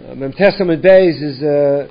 Testament Beis is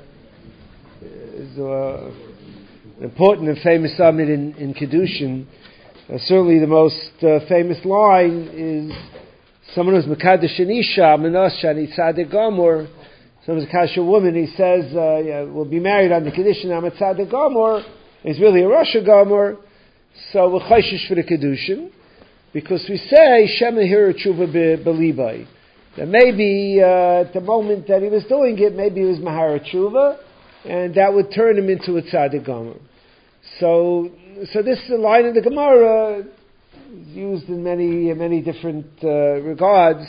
an important and famous summit in Kiddushin. Certainly the most famous line is someone who's Mekadosh Isha, Menos Shani Tzaddik Gomor. Someone's a Kasha woman, he says, we'll be married on the Kiddushin, I'm a Tzaddik Gomor. He's really a Rosh Gomor. So we're Chayshish for the Kiddushin, because we say, Shema Hira Tshuva B'Libai. That maybe at the moment that he was doing it, maybe he was Mahara Tshuva, and that would turn him into a Tzaddik Gomer. So this line in the Gemara is used in many different regards.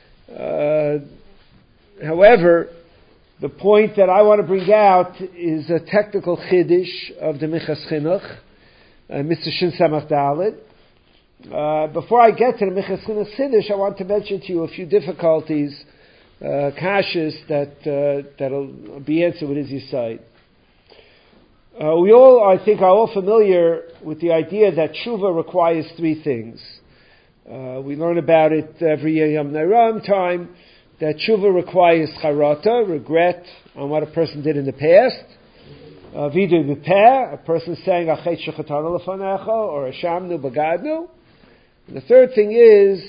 However, the point that I want to bring out is a technical chiddush of the Minchas Chinuch, Mr. Shin Samach Dalet. Before I get to the Minchas Chinuch chiddush, I want to mention to you a few difficulties, kashas that'll be answered with his side. We all, I think, are all familiar with the idea that tshuva requires three things. We learn about it every Yom Nairam time, that tshuva requires charata, regret on what a person did in the past. Vidu b'peh, a person saying achet shechatanu lefanecha, or ashamnu bagadnu. And the third thing is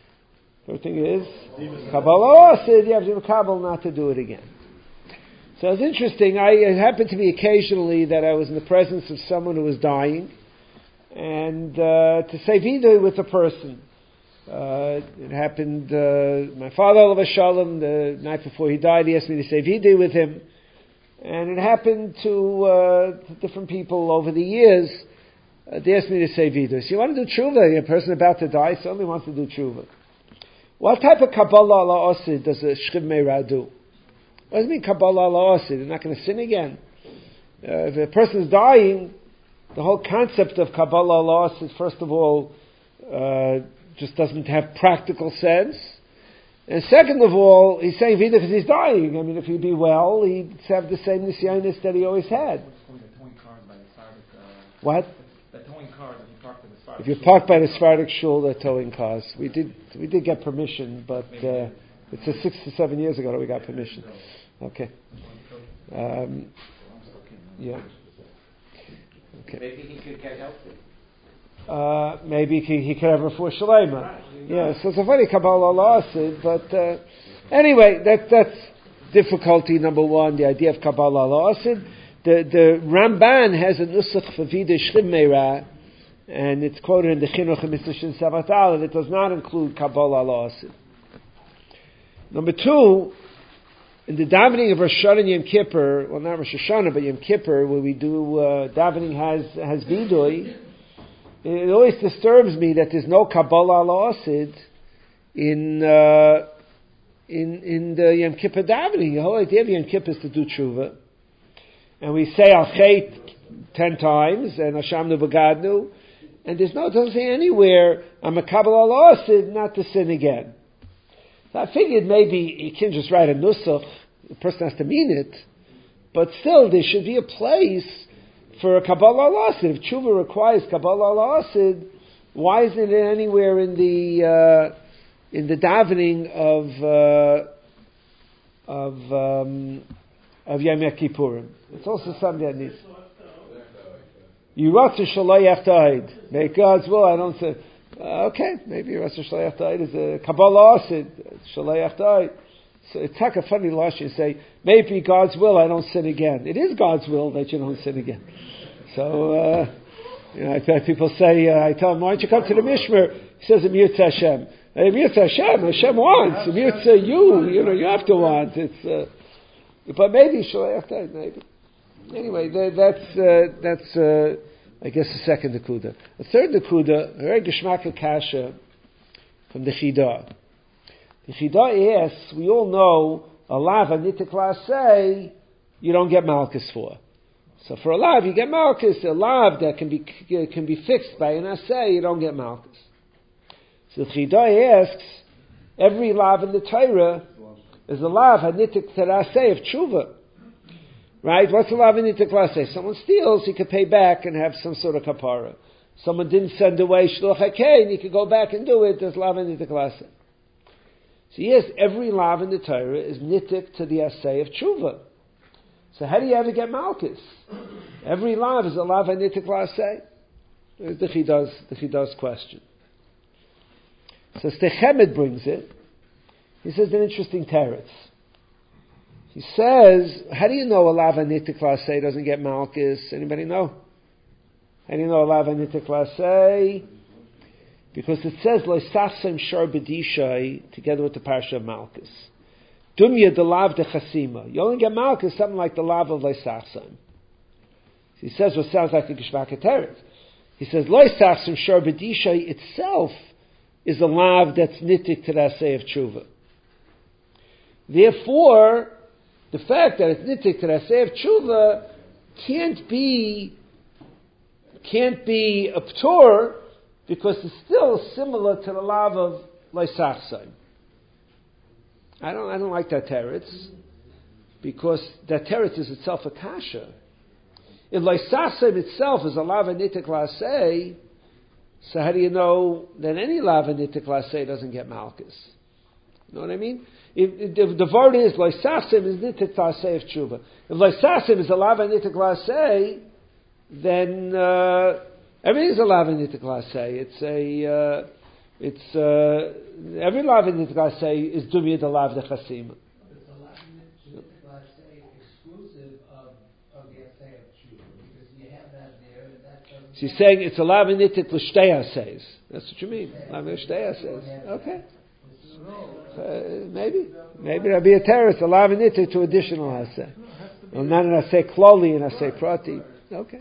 Kabbalah said you have to Kabbalah not to do it again. So it's interesting. It happened to be occasionally that I was in the presence of someone who was dying, and to say vidui with the person. It happened. My father, Olav Shalom, the night before he died, he asked me to say vidui with him, and it happened to different people over the years. They asked me to say vidui. So you want to do tshuva? A person about to die certainly wants to do tshuva. What type of Kabbalah ala Osid does a Shchiv Meirah do? What does it mean Kabbalah ala Osid? They're not going to sin again. If a person is dying, the whole concept of Kabbalah ala Osid, first of all, just doesn't have practical sense. And second of all, he's saying Vida because he's dying. I mean, if he'd be well, he'd have the same nisyanis that he always had. What? The towing car that he parked in the Sephardic If you park by the Sephardic shul, they're towing cars. We did get permission, but it's 6 to 7 years ago that we got permission. Okay. Yeah. Okay. Maybe he could get healthy. Maybe he could have a for Shalema. Yeah, so it's a very Kabbalah lawsuit, but anyway, that's difficulty number one, the idea of Kabbalah lawsuit. The Ramban has a nusach for Vida Shchiv Meirah, and it's quoted in the Chinuch of Mr. Shin Samach Dalet. It does not include Kabbalah lawsuit. Number two, in the davening of Rosh Hashanah and Yom Kippur, well, not Rosh Hashanah, but Yom Kippur, where we do davening has vidui. It always disturbs me that there's no Kabbalah la'asid in the Yom Kippur davening. The whole idea of Yom Kippur is to do tshuva. And we say Al-Chet 10 times, and Hashamnu Bagadnu, and it doesn't say anywhere, I'm a Kabbalah la'asid, not to sin again. So I figured maybe you can just write a nusach, the person has to mean it, but still there should be a place for a Kabbalah la'asid. If tshuva requires Kabbalah la'asid, why isn't it anywhere in the davening of Yom Kippurim? It's also something that needs. Yiratzu shalayach ta'id. Make God's will. I don't say. Okay, maybe Yiratzu shalayach ta'id is a Kabbalah la'asid. Shalayach ta'id. So it's like a funny lashon. You say, maybe God's will, I don't sin again. It is God's will that you don't sin again. So, I've had people say, I tell them, why don't you come to the Mishmer? He says, Mirza Hashem. Mirza Hashem wants. Mirza you have to want. It's, but maybe, maybe. Anyway, that's I guess the second Nakuda. The third Nakuda, very Geshmaka Kasha from the Chidah. The Chidah asks, we all know a lav anitikla say you don't get malchus for. So for a lav you get malchus. A lav that can be fixed by an assay, you don't get malchus. So the Chidah asks, every lav in the Torah is a lav anitik teraseh of tshuva. Right? What's a lav anitikla say? Someone steals, he could pay back and have some sort of kapara. Someone didn't send away shluch hakein, he could go back and do it. There's lav anitikla say. So yes, every lav in the Torah is nitik to the assay of tshuva. So how do you ever get malchus? Every lav is a lav nitik la'aseh. There's the Chida's question. So Stechemed brings it. He says an interesting teretz. He says, how do you know a lav nitik la'aseh doesn't get malchus? Anybody know? How do you know a lav nitik la'aseh? Because it says loisafsem shar b'dishay together with the parsha of malchus. Dumya the lav de chasima. You only get malchus something like the lav of loisafsem. He says what sounds like a geshvaka teretz. He says loisafsem shar b'dishay itself is a lav that's nitik to the assay of tshuva. Therefore, the fact that it's nitik to the assay of tshuva can't be a p'tor, because it's still similar to the lav of loisachsayim. I don't like that teretz, because that teretz is itself a kasha. If loisachsayim itself is a lav nitik la'aseh, so how do you know that any lav nitik la'aseh doesn't get malchus? You know what I mean? If the word is loisachsayim is nitik la'aseh of tshuva. If loisachsayim is a lav nitik la'aseh, then everything is a lav nitik la'aseh. Every lav nitik la'aseh is dumya the lav de chasima. It's a lav nitik la'aseh exclusive of the assay of tshuva, because you have that there, and that doesn't. So you're saying it's a lav nitik l'shtei assays. That's what you mean. Lav nitik l'shtei assays. Okay. Maybe there'll be a teretz, a lav nitik to additional assay. Well, not an assay kloli, an assay prati. Okay.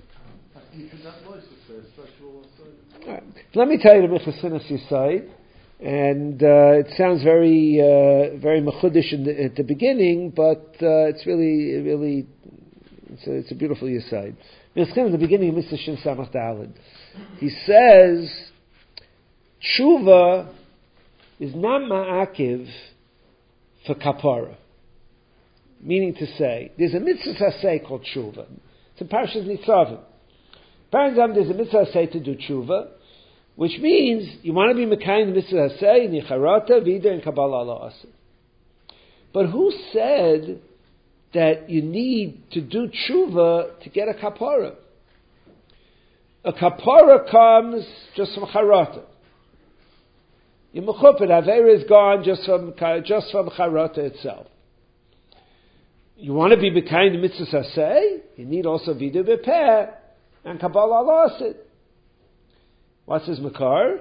All right. Let me tell you the Mechassinas Yisayid, and it sounds very mechudish at the beginning, but it's really it's a beautiful Yisayid. Mechassinas at the beginning of Mr. Shin Samach Daled, he says tshuva is not ma'akiv for kapara, meaning to say there's a mitzvah asay called tshuva. It's in Parshas Nitzavim. Apparently, there's a mitzvah asay to do tshuva, which means you want to be mekayim the mitzvah asay in Yicharata, Vida, and Kabbalah La'aseh. But who said that you need to do tshuva to get a kapara? A kapara comes just from Charata. Your mechupet Avera is gone just from Charata itself. You want to be mekayim the mitzvah asay, you need also Vida B'Peh and Kabbalah La'aseh. What's his makar?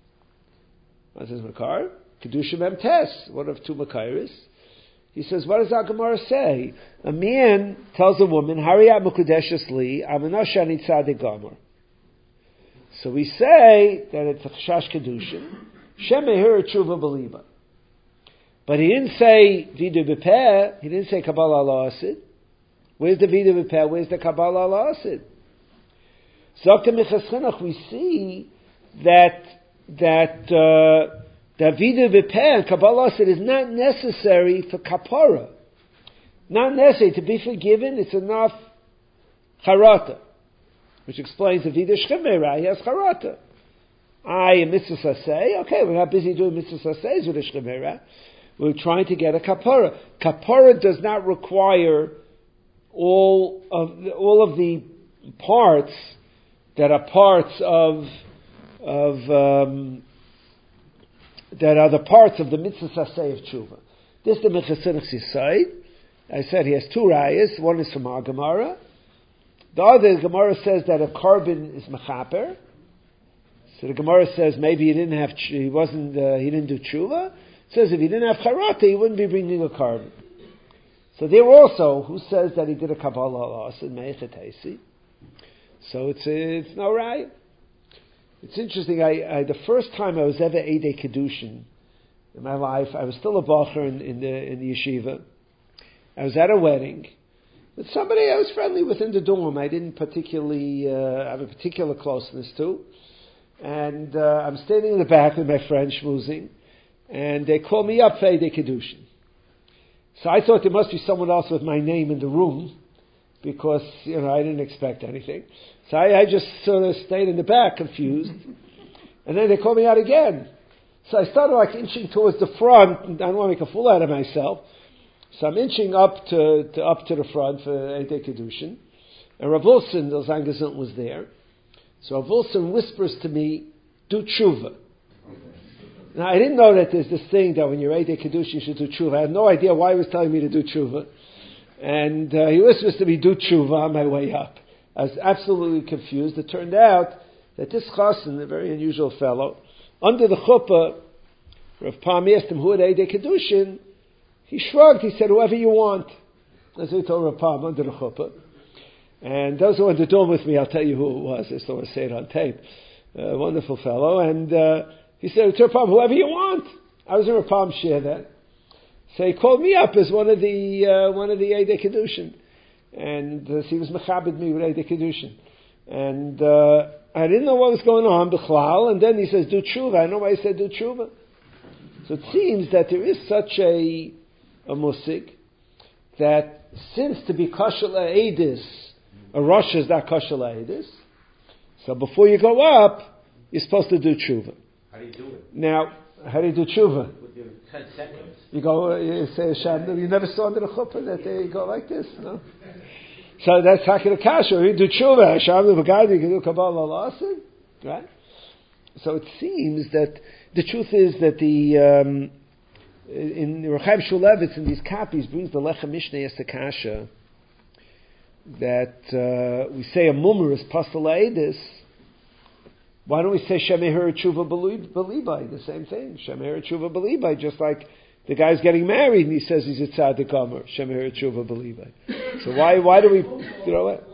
Kedusha Mem Tes. One of two makaris. He says, what does our Gemara say? A man tells a woman, Hariyat Mekudeshes Li, Amanosh Ani Tzadik Gomer. So we say that it's a Chashash Kedushin. Shem Mehir Tshuva Beliba. But he didn't say Vida B'Peh. He didn't say Kabbalah La'aseh. Where's the Vida B'Peh? Where's the Kabbalah La'aseh? Zokta Mechassinas, we see that Vida B'Peh and Kabbalah La'aseh is not necessary for kapara. Not necessary to be forgiven. It's enough charata, which explains the Vida Shchemera. He has charata. A mitzvah asay. Okay, we're not busy doing mitzvah asays with a shchemera. We're trying to get a kapara. Kapara does not require all of the parts that are parts that are the parts of the mitzvah asay of tshuva. This is the Mechassinas Yisayid. I said he has two rayas. One is from our Gemara. The other Gemara says that a carbon is mechaper. So the Gemara says maybe he didn't do tshuva. It says if he didn't have charata, he wouldn't be bringing a carbon. So there also, who says that he did a Kabbalah La'aseh, Meichet Heisi. So it's no right. It's interesting. I the first time I was ever Eidei Kedushin in my life, I was still a bacher in the yeshiva. I was at a wedding with somebody I was friendly with in the dorm. I didn't particularly have a particular closeness to. And I'm standing in the back with my friend schmoozing, and they call me up for Eidei Kedushin. So I thought there must be someone else with my name in the room, because I didn't expect anything. So I just sort of stayed in the back, confused. And then they called me out again. So I started like inching towards the front. I don't want to make a fool out of myself. So I'm inching up to the front for Eidei Kedushin. And Rav Wilson, the Zangazant, was there. So Rav Wilson whispers to me, do tshuva. Now, I didn't know that there's this thing that when you're Eidei Kedushin, you should do tshuva. I had no idea why he was telling me to do tshuva. And he whispers to me, do tshuva on my way up. I was absolutely confused. It turned out that this chassan, a very unusual fellow, under the chuppah, Rav Pam asked him, who had Eidei Kedushin? He shrugged. He said, whoever you want. That's what he told Rav Pam under the chuppah. And those who went to the dorm with me, I'll tell you who it was. I just don't want to say it on tape. Wonderful fellow. And he said to Rav Pam, whoever you want. I was in Rav Pam's share then. So he called me up as one of the Eidei Kedushin. And so he was mechabed me with Eidei Kedushin. And I didn't know what was going on, b'chlal. And then he says, do tshuva. I know why he said do tshuva. So it seems that there is such a musig that since to be kosher la'edis, a rosh is not kosher la'edis, so before you go up, you're supposed to do tshuva. How do you do it? Now, how do you do tshuva? With your 10 seconds. You go, you say Hashem, you never saw under the chuppah that they go like this, no? So that's Hakir Kasha. You do tshuva, Hashem, the Bagadi, you can do Kabbalah Lasid, right? So it seems that the truth is that in Rechaim Shulevitz, in these copies, brings the Lechem Mishneh as the Kasha, that we say a mummer is Pasal Eidis. Why don't we say Shemeher Tshuva Belibai? The same thing. Shemeher Tshuva Belibai, just like the guy's getting married and he says he's a Tzaddik Omer. Shemeher Tshuva Belibai. So why do we, you know what?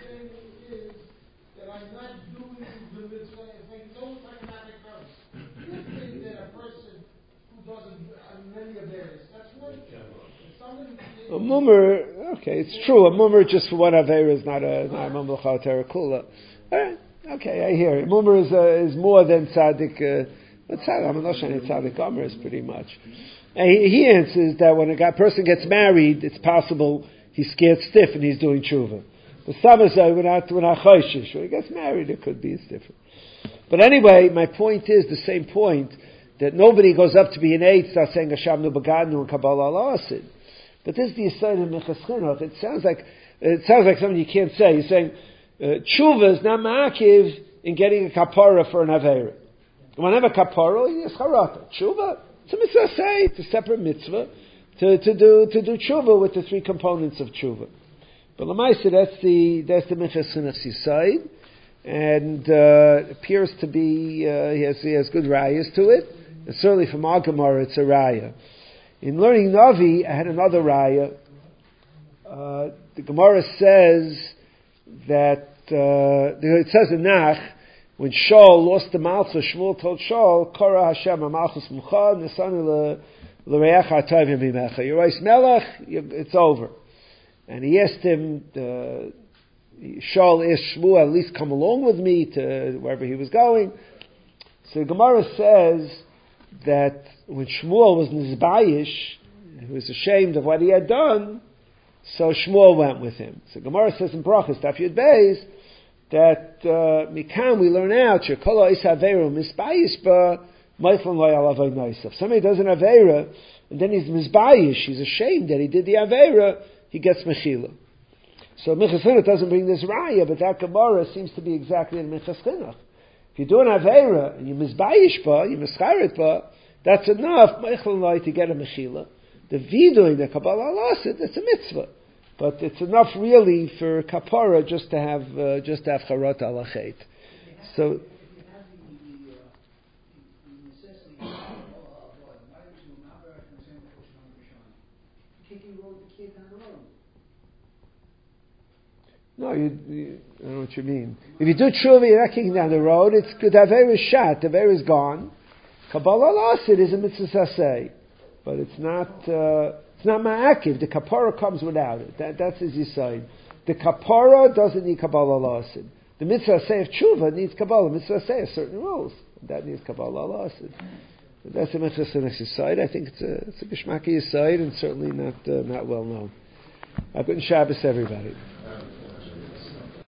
A mummer, okay, it's true. A mummer just for one avera is not a mummer l'chal kula. Okay, I hear it. Mummer is more than tzaddik. I'm not saying tzaddik omer is pretty much. And he answers that when a person gets married, it's possible he's scared stiff and he's doing tshuva. But some say we're not choishish. When he gets married, it could be it's different. But anyway, my point is the same point that nobody goes up to be an aid, starts saying Hashamnu Bagadnu and Kabbalah La'asid. But this is the aside of Minchas Chinuch. It sounds like something you can't say. You're saying tshuva is not ma'akiv in getting a kapara for an avera. When I have a kapara, it's charata. Tshuva, it's a mitzvah say, it's a separate mitzvah to do tshuva with the three components of tshuva. But l'maisa, that's the Minchas Chinuch's side, and it appears to be he has good rayas to it. And certainly from our Gemara, it's a raya. In learning Navi, I had another raya. The Gemara says that it says in Nach, when Shaul lost the Malchus, Shmuel told Shaul, Kora Hashem Malchus Mucha, Nesanu L'Reach HaTayvim Mimecha. Yerais Melech, it's over. And he asked him, Shaul asked Shmuel, at least come along with me to wherever he was going. So the Gemara says that when Shmuel was Nizbayish, he was ashamed of what he had done, so Shmuel went with him. So Gemara says in Brachas, Daf Yud Beis, that Mikan we learn out, Shekolo Is Haveru Mizbayish Ba Meichlon Lo Yalavay Noisaf. Somebody does an Avera, and then he's Mizbayish, he's ashamed that he did the Avera, he gets Mechila. So Minchas Chinuch doesn't bring this Raya, but that Gemara seems to be exactly in Minchas Chinuch. If you do an Avera, and you Mizbayish Ba, you Mischaret Ba, that's enough, Meichlon Lo, to get a Mechila. The Vidoin, the Kabbalah Lasid, that's a mitzvah. But it's enough really for kapara just to have charot ala chet. So no, I don't know what you mean. If you do tshuva, you're not kicking down the road. It's good. The aver is shot. The aver is gone. Kabbalah Lasid is a mitzvah saseh, but it's not. It's not ma'akiv. The kapara comes without it. That's his yisayid. The kapara doesn't need Kabbalah Lasid. The mitzvah say of tshuva needs Kabbalah. The mitzvah say of certain rules. That needs Kabbalah Lasid. That's the mitzvah yisayid. I think it's a geshmaki yisayid and certainly not well known. Good Shabbos, everybody.